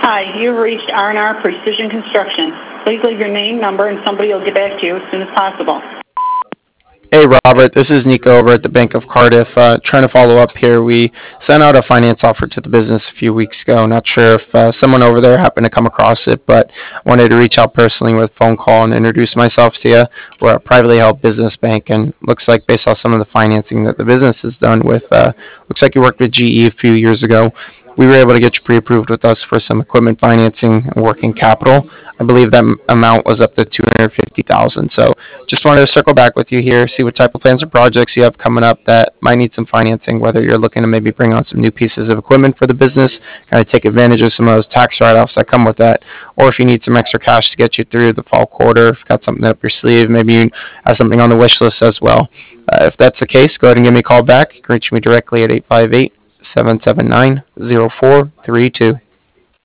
Hi, you've reached R&R Precision Construction. Please leave your name, number, and somebody will get back to you as soon as possible. Hey Robert, this is Nico over at the Bank of Cardiff. Trying to follow up here. We sent out a finance offer to the business a few weeks ago. Not sure if someone over there happened to come across it, but wanted to reach out personally with a phone call and introduce myself to you. We're a privately held business bank, and looks like based off some of the financing that the business has done with, looks like you worked with GE a few years ago. We were able to get you pre-approved with us for some equipment financing and working capital. I believe that amount was up to 250,000. So just wanted to circle back with you here, see what type of plans or projects you have coming up that might need some financing, whether you're looking to maybe bring on some new pieces of equipment for the business, kind of take advantage of some of those tax write-offs that come with that, or if you need some extra cash to get you through the fall quarter, if you've got something up your sleeve, maybe you have something on the wish list as well. If that's the case, go ahead and give me a call back. You can reach me directly at 858 779 0432.